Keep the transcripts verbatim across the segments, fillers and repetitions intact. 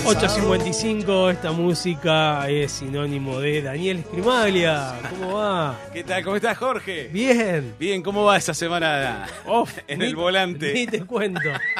ocho cincuenta y cinco, esta música es sinónimo de Daniel Sgrimaglia. ¿Cómo va? ¿Qué tal? ¿Cómo estás, Jorge? Bien. Bien, ¿cómo va esa semana Off, en ni, el volante? Ni te cuento.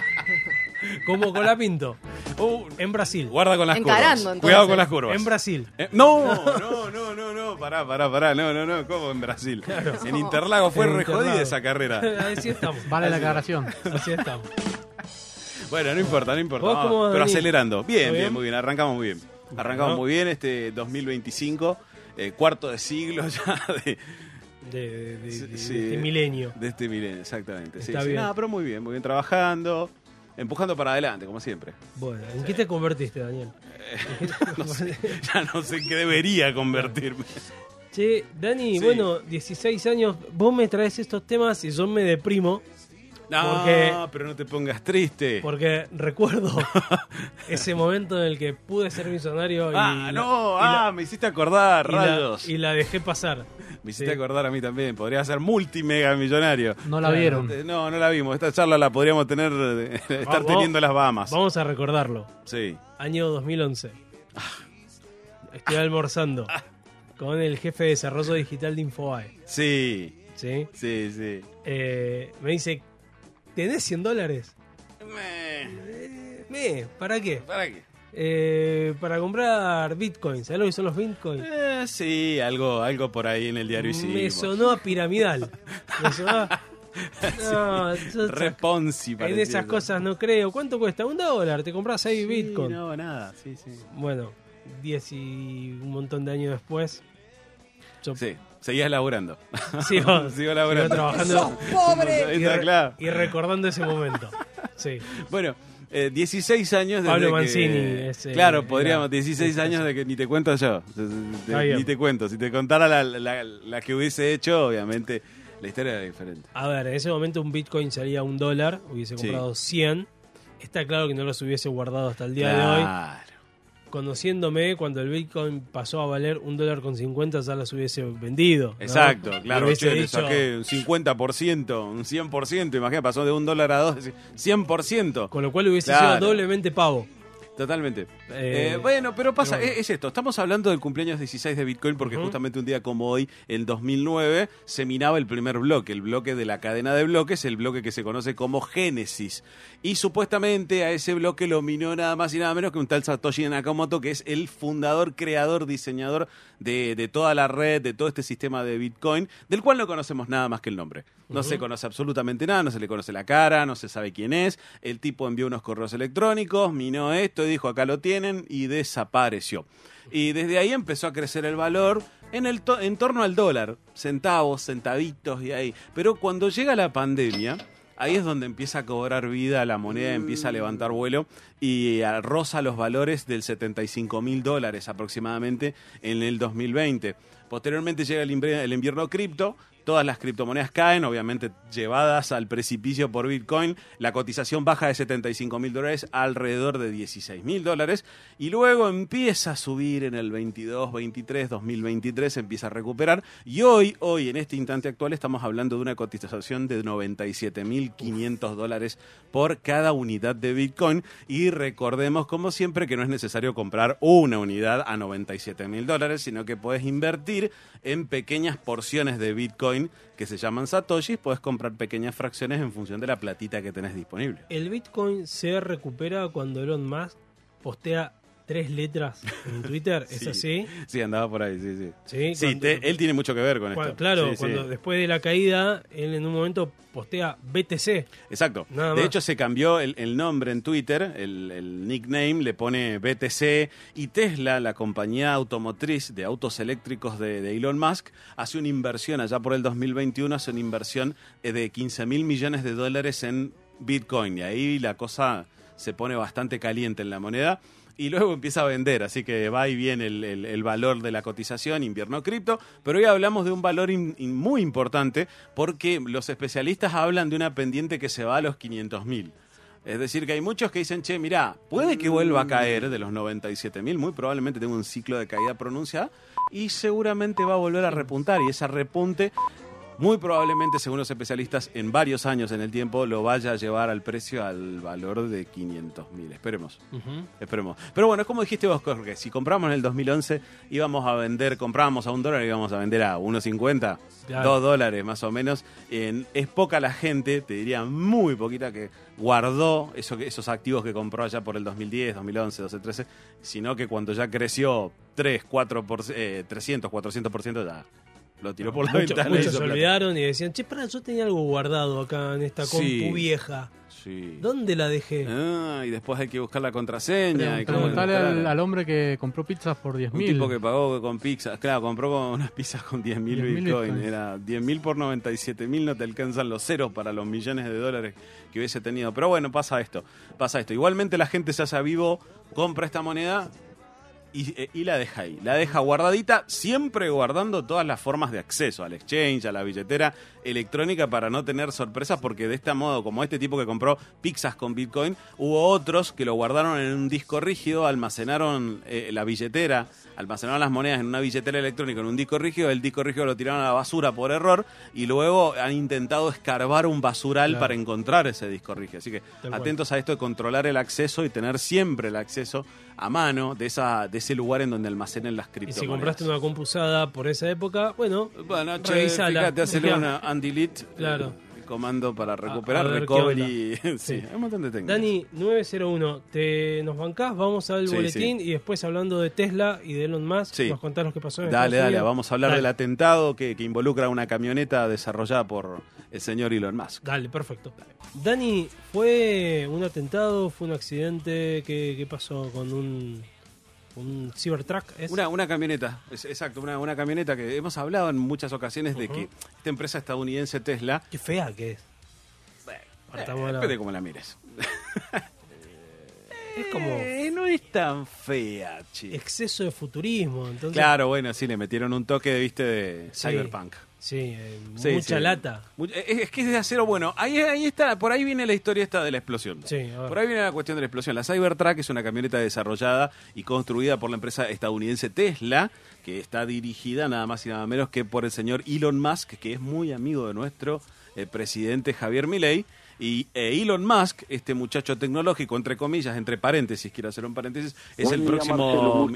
Como Colapinto. Uh, en Brasil. Guarda con las Encarando, curvas. entonces. Cuidado con las curvas. En Brasil. Eh, no, no, no, no, no, pará, pará, pará, no, no, no, ¿cómo en Brasil? Claro. En Interlagos fue En re Interlagos. jodida esa carrera. Así estamos. Vale la Así- aclaración. Así estamos. Bueno, no importa, no importa. ¿Vos Vamos, cómo pero venís? acelerando. Bien, ¿Todo bien, bien? muy bien. Arrancamos muy bien. Arrancamos Bueno. muy bien este dos mil veinticinco, eh, cuarto de siglo ya de, De, de- de- Sí, de sí. este milenio. de este milenio, exactamente. Sí, Está sí. bien. Nada, pero muy bien, muy bien trabajando, empujando para adelante, como siempre. Bueno, ¿en qué te convertiste, Daniel? ¿En qué te No sé, convertiste? ya no sé en qué debería convertirme. Che, Dani, Sí. bueno, dieciséis años, vos me traes estos temas y yo me deprimo No, Porque- pero no te pongas triste. porque recuerdo ese momento en el que pude ser millonario y, ah, la, no, y la- ah, me hiciste acordar, y la- rayos. y la dejé pasar. Me hiciste Sí. acordar a mí también. Podría ser multimega millonario. No la Claro. vieron. Eh, No, no la vimos. Esta charla la podríamos tener, eh, estar Vamos- teniendo en las Bahamas. Vamos a recordarlo. Sí. Año dos mil once. Estoy almorzando con el jefe de desarrollo digital de Infobae. Sí, ¿Sí? sí, sí. Eh, me dice, ¿tenés cien dólares? Meh, Eh, me, ¿para qué? ¿Para qué? Eh, para comprar bitcoins. ¿Sabés lo que son los bitcoins? Eh, sí, algo, algo por ahí en el diario hicimos. Me sonó a piramidal. Me sonó a... No, yo- Responsi, en parecía esas eso. cosas no creo. ¿Cuánto cuesta? Un dólar. Te compras seis Sí, bitcoins. No, nada, sí, sí. Bueno, diez y un montón de años después. Yo Sí, seguías laburando. sigo, Sigo laburando. sigo trabajando Ahí y, está re- claro. y recordando ese momento. Sí. Bueno, eh, dieciséis años desde Pablo que... Mancini es, eh, claro, podríamos, era- dieciséis años de que ni te cuento yo. De- Está bien. ni te cuento. Si te contara la, la- la que hubiese hecho, obviamente, la historia era diferente. A ver, en ese momento un bitcoin salía a un dólar, hubiese Sí. comprado cien. Está claro que no los hubiese guardado hasta el día de hoy. Claro. Conociéndome, cuando el bitcoin pasó a valer un dólar con cincuenta, ya las hubiese vendido. ¿no? Exacto, Le claro. hubiese Che, le dicho, saqué un cincuenta por ciento, un cien por ciento. Imagínate, pasó de un dólar a dos, cien por ciento. Con lo cual hubiese Claro. sido doblemente pavo. Totalmente. Eh, Eh, bueno, pero pasa, pero bueno. es, es esto, estamos hablando del cumpleaños dieciséis de Bitcoin porque Ujú. justamente un día como hoy, en dos mil nueve, se minaba el primer bloque, el bloque de la cadena de bloques, el bloque que se conoce como Génesis. Y supuestamente a ese bloque lo minó nada más y nada menos que un tal Satoshi Nakamoto, que es el fundador, creador, diseñador de, de toda la red, de todo este sistema de Bitcoin, del cual no conocemos nada más que el nombre. No se conoce absolutamente nada, no se le conoce la cara, no se sabe quién es. El tipo envió unos correos electrónicos, minó esto y dijo acá lo tienen y desapareció. Y desde ahí empezó a crecer el valor en, el to- en torno al dólar, centavos, centavitos y ahí. Pero cuando llega la pandemia, ahí es donde empieza a cobrar vida la moneda, empieza a levantar vuelo y eh, roza los valores del setenta y cinco mil dólares aproximadamente en el dos mil veinte. Posteriormente llega el, invierno- el invierno cripto, todas las criptomonedas caen, obviamente llevadas al precipicio por Bitcoin, la cotización baja de setenta y cinco mil dólares a alrededor de dieciséis mil dólares y luego empieza a subir en el veintidós, veintitrés, dos mil veintitrés, empieza a recuperar y hoy, hoy en este instante actual estamos hablando de una cotización de noventa y siete mil quinientos dólares por cada unidad de Bitcoin y recordemos como siempre que no es necesario comprar una unidad a noventa y siete mil dólares, sino que puedes invertir en pequeñas porciones de Bitcoin que se llaman satoshis, puedes comprar pequeñas fracciones en función de la platita que tenés disponible. El bitcoin se recupera cuando Elon Musk postea tres letras en Twitter. ¿Es Sí. así? Sí, andaba por ahí, sí, sí. Sí, Sí, cuando- te- él tiene mucho que ver con Cuando- esto. claro, Sí, sí. cuando después de la caída, él en un momento postea B T C. Exacto. Nada de más. hecho, se cambió el, el nombre en Twitter, el, el nickname le pone B T C y Tesla, la compañía automotriz de autos eléctricos de, de Elon Musk, hace una inversión allá por el dos mil veintiuno, hace una inversión eh, de quince mil millones de dólares en Bitcoin y ahí la cosa se pone bastante caliente en la moneda. Y luego empieza a vender, así que va y viene el, el- el valor de la cotización, invierno cripto, pero hoy hablamos de un valor in- in- muy importante porque los especialistas hablan de una pendiente que se va a los quinientos mil. Es decir, que hay muchos que dicen, che, mirá, puede que vuelva a caer de los noventa y siete mil, muy probablemente tenga un ciclo de caída pronunciada y seguramente va a volver a repuntar y ese repunte muy probablemente, según los especialistas, en varios años en el tiempo lo vaya a llevar al precio al valor de quinientos mil. Esperemos. Uh-huh. Esperemos. Pero bueno, es como dijiste vos, Jorge, si compramos en el dos mil once, íbamos a vender, comprábamos a un dólar y íbamos a vender a uno cincuenta, claro. dos dólares más o menos. En, es poca la gente, te diría muy poquita, que guardó eso, esos activos que compró allá por el dos mil diez, dos mil once, doce, trece, sino que cuando ya creció tres, cuatro, por, eh, trescientos, cuatrocientos por ciento ya lo tiró por la Mucho, ventana. Muchos se olvidaron y decían, che, pará, yo tenía algo guardado acá en esta compu sí, vieja. Sí. ¿Dónde la dejé? Ah, y después hay que buscar la contraseña. Preguntarle al, al hombre que compró pizzas por diez mil. Un tipo que pagó con pizzas. Claro, compró con unas pizzas con diez mil bitcoin. Bitcoin. Era diez mil por noventa y siete mil, no te alcanzan los ceros para los millones de dólares que hubiese tenido. Pero bueno, pasa esto. Pasa esto. Igualmente la gente se hace vivo, compra esta moneda y, y la deja ahí. La deja guardadita, siempre guardando todas las formas de acceso al exchange, a la billetera electrónica, para no tener sorpresas, porque de este modo, como este tipo que compró pizzas con Bitcoin, hubo otros que lo guardaron en un disco rígido, almacenaron eh, la billetera, almacenaron las monedas en una billetera electrónica, en un disco rígido, el disco rígido lo tiraron a la basura por error, y luego han intentado escarbar un basural, claro, para encontrar ese disco rígido. Así que Tal atentos cual. a esto de controlar el acceso y tener siempre el acceso a mano de esa de ese lugar en donde almacenen las criptomonedas. Y si compraste una compu usada por esa época, bueno, bueno, revisala. Fíjate, hacerle una undelete, claro, el comando para recuperar, a, a recovery. Sí, sí, hay un montón de técnicas. Dani, nueve cero uno, ¿te nos bancás? Vamos al sí, boletín, sí, y después, hablando de Tesla y de Elon Musk, sí, nos contás lo que pasó en Dale, Estados dale, Unidos. vamos a hablar dale. del atentado que, que involucra una camioneta desarrollada por el señor Elon Musk. Dale, perfecto. Dale. Dani, ¿fue un atentado? ¿Fue un accidente? ¿Qué, qué pasó con un... un Cybertruck? ¿es? Una, una camioneta, es, exacto, una, una camioneta que hemos hablado en muchas ocasiones uh-huh. de que esta empresa estadounidense Tesla... Qué fea que es. Bueno, eh, depende de cómo la mires. Es como... Eh, no es tan fea, che. Exceso de futurismo, entonces... Claro, bueno, sí, le metieron un toque, viste, de sí, cyberpunk. Sí, eh, sí mucha sí. lata. Es, es que es de acero, bueno, ahí, ahí está, por ahí viene la historia esta de la explosión. Sí, por ahí viene la cuestión de la explosión. La Cybertruck es una camioneta desarrollada y construida por la empresa estadounidense Tesla, que está dirigida nada más y nada menos que por el señor Elon Musk, que es muy amigo de nuestro eh, presidente Javier Milei. Y eh, Elon Musk, este muchacho tecnológico, entre comillas, entre paréntesis, quiero hacer un paréntesis, es Buen el día, próximo...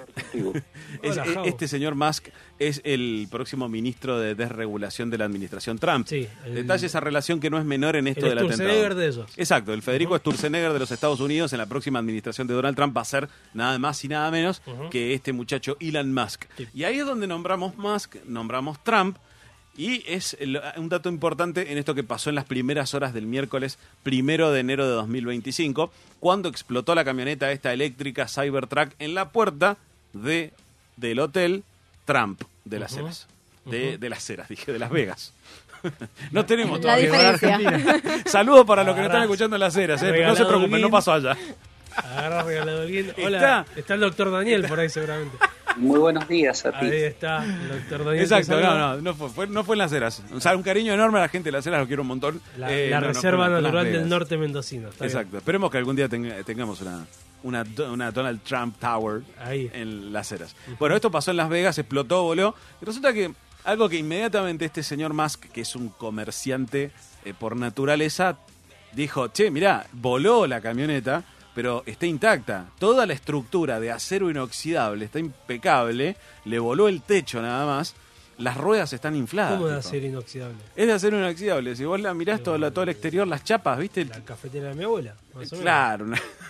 es, Hola, este señor Musk es el próximo ministro de desregulación de la administración Trump. Sí, el... Detalle esa relación que no es menor en esto el del atentado. El Sturzenegger de esos. Exacto, el Federico uh-huh. Sturzenegger de los Estados Unidos en la próxima administración de Donald Trump va a ser nada más y nada menos uh-huh. que este muchacho Elon Musk. Sí. Y ahí es donde nombramos Musk, nombramos Trump. Y es el, un dato importante en esto que pasó en las primeras horas del miércoles primero de enero de dos mil veinticinco, cuando explotó la camioneta esta eléctrica Cybertruck en la puerta de, del hotel Trump de Las Heras. Uh-huh. De, uh-huh. de Las Heras, dije, de Las Vegas. No tenemos la todavía Argentina. Saludos para los que nos están escuchando en Las Heras, ¿eh? Pero no se preocupen, no pasó allá. Agarra regalado bien. Hola, está, está el doctor Daniel por ahí seguramente. Muy buenos días a ti. Ahí está, el doctor Daniel. Exacto, no, no, no fue, fue, no fue en Las Heras. O sea, un cariño enorme a la gente de Las Heras, lo quiero un montón. La, eh, la no, reserva no, natural del norte mendocino. Exacto, bien. Esperemos que algún día tenga, tengamos una, una, una Donald Trump Tower ahí en Las Heras. Uh-huh. Bueno, esto pasó en Las Vegas, explotó, voló. Y resulta que algo que inmediatamente este señor Musk, que es un comerciante eh, por naturaleza, dijo, che, mirá, voló la camioneta, pero está intacta. Toda la estructura de acero inoxidable está impecable. Le voló el techo nada más. Las ruedas están infladas. ¿Cómo de acero inoxidable? Es de acero inoxidable. Si vos la mirás todo, la, todo el exterior, las chapas, ¿viste? La cafetera de mi abuela, más o menos. Claro.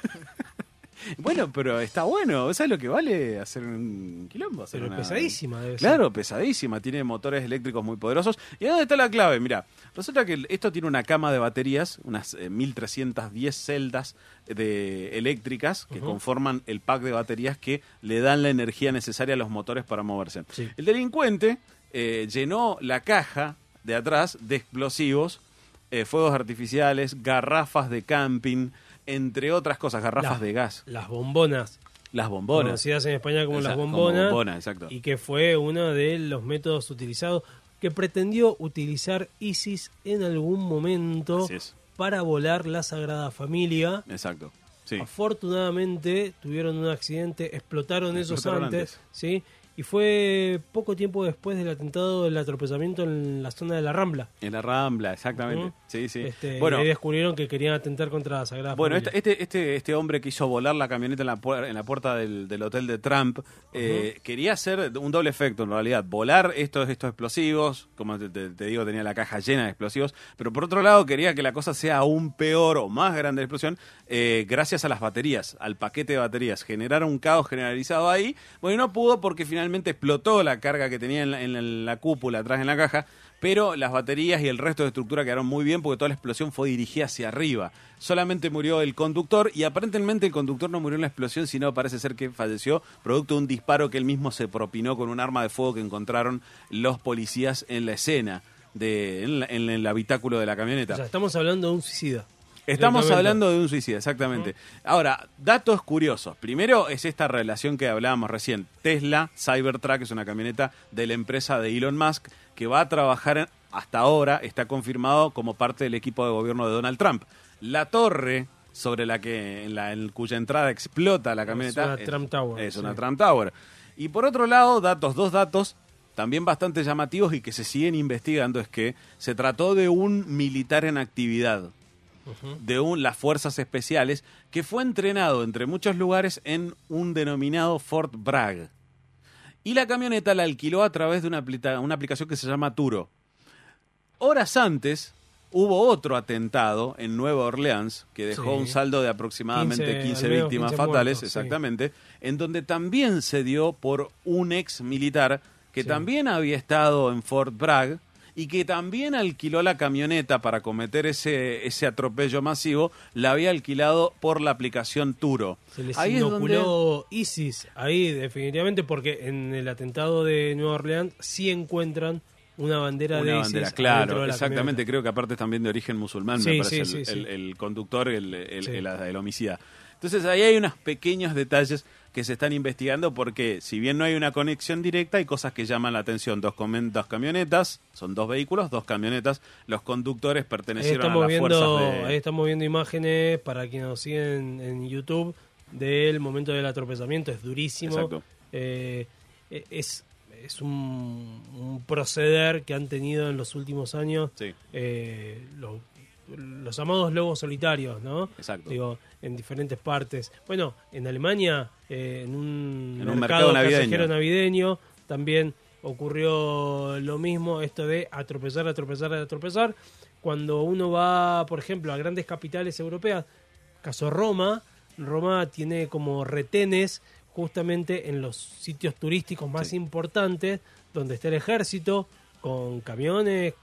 Bueno, pero está bueno. ¿Sabes lo que vale hacer un quilombo? Hacer pero una... pesadísima debe ser. Claro, pesadísima. Tiene motores eléctricos muy poderosos. ¿Y dónde está la clave? Mirá, resulta que esto tiene una cama de baterías, unas eh, mil trescientas diez celdas de eléctricas que uh-huh. conforman el pack de baterías que le dan la energía necesaria a los motores para moverse. Sí. El delincuente eh, llenó la caja de atrás de explosivos, eh, fuegos artificiales, garrafas de camping, entre otras cosas, garrafas la, de gas. Las bombonas. Las bombonas. Conocidas en España como Esa, las bombonas. Como bombona, exacto. Y que fue uno de los métodos utilizados que pretendió utilizar ISIS en algún momento para volar la Sagrada Familia. Exacto. Sí. Afortunadamente tuvieron un accidente, explotaron esos explotaron antes, antes, ¿sí? y fue poco tiempo después del atentado del atropellamiento en la zona de la Rambla. En la Rambla, exactamente. Uh-huh. Sí, sí. Este, bueno, y ahí descubrieron que querían atentar contra la Sagrada Bueno, Familia. este, este, este, este hombre que hizo volar la camioneta en la, pu- en la puerta del, del hotel de Trump, eh, uh-huh. quería hacer un doble efecto en realidad. Volar estos, estos explosivos, como te, te, te digo, tenía la caja llena de explosivos, pero por otro lado quería que la cosa sea aún peor o más grande la explosión, eh, gracias a las baterías, al paquete de baterías. Generar un caos generalizado ahí. Bueno, no pudo porque finalmente explotó la carga que tenía en la, en la, en la cúpula, atrás en la caja, pero las baterías y el resto de estructura quedaron muy bien porque toda la explosión fue dirigida hacia arriba. Solamente murió el conductor y aparentemente el conductor no murió en la explosión, sino parece ser que falleció producto de un disparo que él mismo se propinó con un arma de fuego que encontraron los policías en la escena, de, en, la, en el habitáculo de la camioneta. O sea, estamos hablando de un suicida. Estamos hablando de un suicida, exactamente. Uh-huh. Ahora, datos curiosos. Primero es esta relación que hablábamos recién. Tesla Cybertruck es una camioneta de la empresa de Elon Musk que va a trabajar, en, hasta ahora está confirmado como parte del equipo de gobierno de Donald Trump. La torre sobre la que en, la, en cuya entrada explota la camioneta es una es, Trump Tower. Es sí. una Trump Tower. Y por otro lado, datos, dos datos también bastante llamativos y que se siguen investigando, es que se trató de un militar en actividad. Uh-huh. De un, las fuerzas especiales, que fue entrenado entre muchos lugares en un denominado Fort Bragg. Y la camioneta la alquiló a través de una, aplica- una aplicación que se llama Turo. Horas antes hubo otro atentado en Nueva Orleans que dejó sí. un saldo de aproximadamente quince, quince víctimas quince fatales, muertos, exactamente, sí. en donde también se dio por un ex militar que sí. también había estado en Fort Bragg y que también alquiló la camioneta para cometer ese, ese atropello masivo, la había alquilado por la aplicación Turo. Se les ahí inoculó es donde... ISIS, ahí definitivamente, porque en el atentado de Nueva Orleans sí encuentran una bandera una de bandera, ISIS. Claro, exactamente, camioneta. Creo que aparte es también de origen musulmán, sí, me parece, sí, el, sí, el, sí. el conductor, el, el, sí. el, el, el homicida. Entonces ahí hay unos pequeños detalles que se están investigando porque si bien no hay una conexión directa, hay cosas que llaman la atención. Dos, com- dos camionetas, son dos vehículos, dos camionetas. Los conductores pertenecieron a las viendo, fuerzas de... Ahí estamos viendo imágenes, para quienes nos siguen en YouTube, del momento del atropellamiento. Es durísimo. Exacto. Eh, es, es un, un proceder que han tenido en los últimos años sí. eh, los, los llamados lobos solitarios, ¿no? Exacto. Digo, en diferentes partes. Bueno, en Alemania, eh, en un, en un mercado, mercado callejero navideño, también ocurrió lo mismo, esto de atropellar, atropellar, atropellar. Cuando uno va, por ejemplo, a grandes capitales europeas, caso Roma, Roma tiene como retenes justamente en los sitios turísticos más sí. importantes, donde está el ejército, con camiones,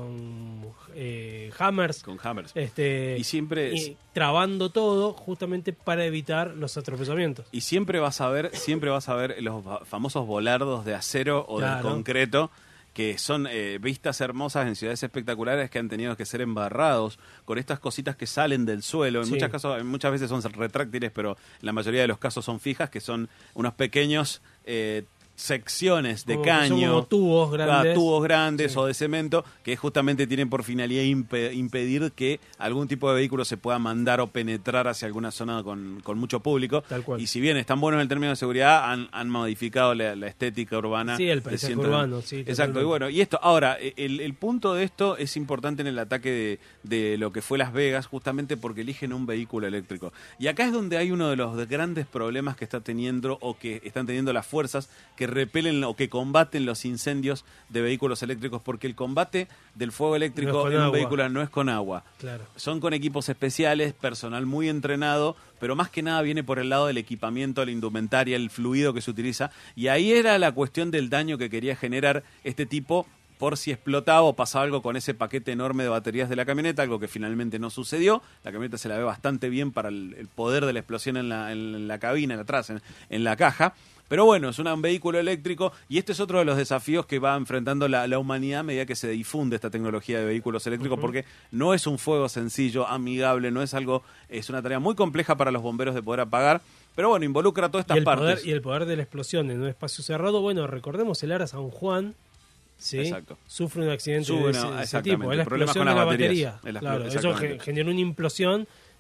con eh, hammers, con hammers, este, y siempre y trabando todo justamente para evitar los atropellamientos. Y siempre vas a ver, siempre vas a ver los famosos volardos de acero o claro. de concreto, que son eh, vistas hermosas en ciudades espectaculares que han tenido que ser embarrados con estas cositas que salen del suelo. En sí. muchas casos, muchas veces son retráctiles, pero en la mayoría de los casos son fijas, que son unos pequeños eh, secciones de como caño, como tubos grandes, ah, tubos grandes sí. o de cemento que justamente tienen por finalidad impe- impedir que algún tipo de vehículo se pueda mandar o penetrar hacia alguna zona con, con mucho público. Tal cual. Y si bien están buenos en el término de seguridad, han, han modificado la, la estética urbana. Sí, el paisaje ciento... urbano. Sí, exacto. totalmente. Y bueno, y esto, ahora, el, el punto de esto es importante en el ataque de, de lo que fue Las Vegas, justamente porque eligen un vehículo eléctrico. Y acá es donde hay uno de los grandes problemas que está teniendo o que están teniendo las fuerzas que repelen o que combaten los incendios de vehículos eléctricos, porque el combate del fuego eléctrico no en un agua. vehículo no es con agua. Claro. Son con equipos especiales, personal muy entrenado, pero más que nada viene por el lado del equipamiento, la indumentaria, el fluido que se utiliza, y ahí era la cuestión del daño que quería generar este tipo por si explotaba o pasaba algo con ese paquete enorme de baterías de la camioneta, algo que finalmente no sucedió. La camioneta se la ve bastante bien para el, el poder de la explosión en la, en la cabina, en atrás, en, en la caja. Pero bueno, es una, un vehículo eléctrico y este es otro de los desafíos que va enfrentando la, la humanidad a medida que se difunde esta tecnología de vehículos eléctricos, uh-huh. porque no es un fuego sencillo, amigable, no es algo, es una tarea muy compleja para los bomberos de poder apagar, pero bueno, involucra todas estas y el partes. Poder, y el poder de la explosión en un espacio cerrado, bueno, recordemos el Ara San Juan, ¿sí? Exacto. Sufre un accidente Sube, de ese, no, ese tipo, es la problemas explosión con de la baterías. batería. La, claro, eso generó una implosión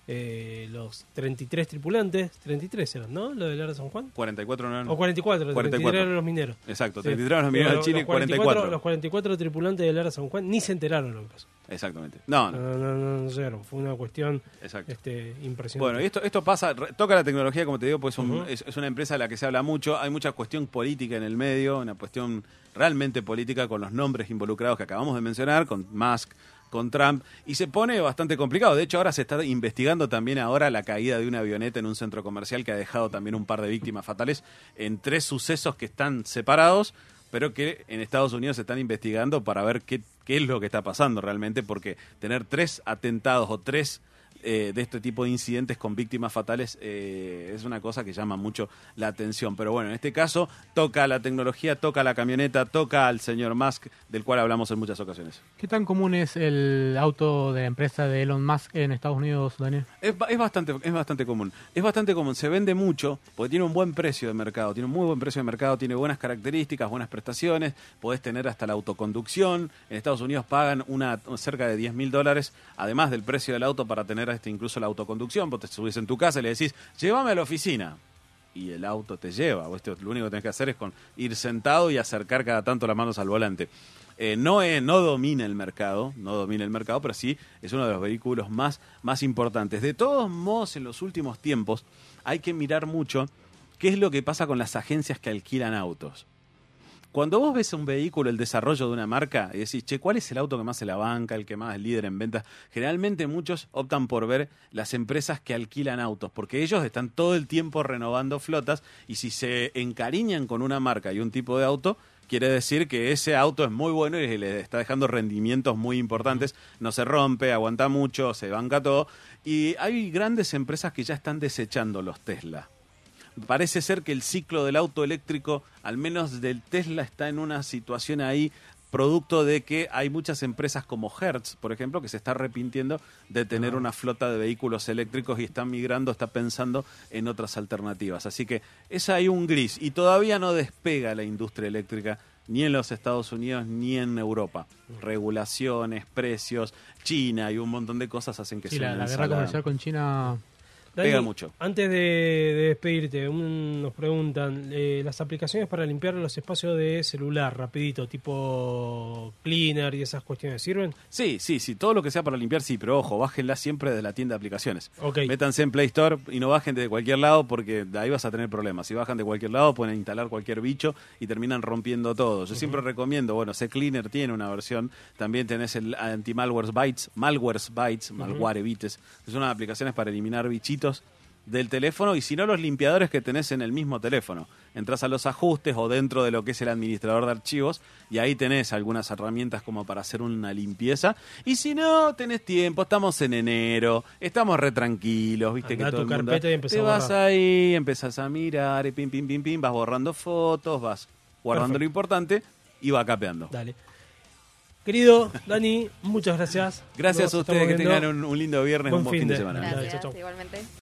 eh, los treinta y tres tripulantes, treinta y tres eran, ¿no? Lo del Ara San Juan. cuarenta y cuatro no eran. O cuarenta y cuatro, cuarenta y cuatro. treinta y tres eran los mineros. Exacto, Sí. treinta y tres eran los mineros Pero de Chile y cuarenta y cuatro. Los cuarenta y cuatro tripulantes del Ara San Juan ni se enteraron de lo que pasó. Exactamente. No, No, no. no, no, no llegaron. Fue una cuestión Exacto. este, impresionante. Bueno, y esto, esto pasa, re- toca la tecnología, como te digo, pues un- Ujú. es, es una empresa de la que se habla mucho, hay mucha cuestión política en el medio, una cuestión realmente política con los nombres involucrados que acabamos de mencionar, con Musk, con Trump, y se pone bastante complicado. De hecho, ahora se está investigando también ahora la caída de una avioneta en un centro comercial que ha dejado también un par de víctimas fatales en tres sucesos que están separados, pero que en Estados Unidos se están investigando para ver qué, qué es lo que está pasando realmente, porque tener tres atentados o tres eh, de este tipo de incidentes con víctimas fatales eh, es una cosa que llama mucho la atención. Pero bueno, en este caso toca la tecnología, toca la camioneta, toca al señor Musk, del cual hablamos en muchas ocasiones. ¿Qué tan común es el auto de la empresa de Elon Musk en Estados Unidos, Daniel? Es, ba- es bastante es bastante común. Es bastante común. Se vende mucho porque tiene un buen precio de mercado. Tiene un muy buen precio de mercado. Tiene buenas características, buenas prestaciones. Podés tener hasta la autoconducción. En Estados Unidos pagan una cerca de diez mil dólares, además del precio del auto, para tener este, incluso la autoconducción. Vos te subís en tu casa y le decís, llévame a la oficina. Y el auto te lleva. Vos te- lo único que tenés que hacer es con ir sentado y acercar cada tanto las manos al volante. Eh, no, es- no domina el mercado, no domina el mercado, pero sí es uno de los vehículos más, más importantes. De todos modos, en los últimos tiempos hay que mirar mucho qué es lo que pasa con las agencias que alquilan autos. Cuando vos ves un vehículo, el desarrollo de una marca, y decís, che, ¿cuál es el auto que más se la banca, el que más es líder en ventas? Generalmente muchos optan por ver las empresas que alquilan autos, porque ellos están todo el tiempo renovando flotas, y si se encariñan con una marca y un tipo de auto, quiere decir que ese auto es muy bueno y le está dejando rendimientos muy importantes, no se rompe, aguanta mucho, se banca todo, y hay grandes empresas que ya están desechando los Tesla. Parece ser que el ciclo del auto eléctrico, al menos del Tesla, está en una situación ahí producto de que hay muchas empresas como Hertz, por ejemplo, que se está arrepintiendo de tener una flota de vehículos eléctricos y están migrando, está pensando en otras alternativas. Así que es ahí un gris y todavía no despega la industria eléctrica ni en los Estados Unidos ni en Europa. Regulaciones, precios, China y un montón de cosas hacen que Sí, sea la, una la guerra ensalada. comercial con China. Dani, pega mucho. Antes de, de despedirte, un- nos preguntan eh, las aplicaciones para limpiar los espacios de celular, rapidito, tipo cleaner y esas cuestiones, ¿sirven? Sí, sí, sí, todo lo que sea para limpiar, sí, pero ojo, bájenla siempre de la tienda de aplicaciones. Ok. Métanse en Play Store y no bajen de cualquier lado porque de ahí vas a tener problemas. Si bajan de cualquier lado pueden instalar cualquier bicho y terminan rompiendo todo. Yo siempre recomiendo, bueno, CCleaner tiene una versión, también tenés el anti-malwares bytes, malwares bytes, malware bites, que son unas aplicaciones para eliminar bichitos del teléfono y si no los limpiadores que tenés en el mismo teléfono. Entrás a los ajustes o dentro de lo que es el administrador de archivos y ahí tenés algunas herramientas como para hacer una limpieza. Y si no tenés tiempo, estamos en enero, estamos re tranquilos, viste Andá que a todo tu el mundo... carpeta y empezá Te a vas borrar. ahí, empezás a mirar y pim, pim, pim, pim, vas borrando fotos, vas guardando Perfecto. lo importante y va capeando. Dale. Querido Dani, muchas gracias. Gracias Nos a ustedes, estamos que viendo. tengan un, un lindo viernes, Buen un buen fin fin de de- semana. Dale, Gracias, chau, chau. igualmente.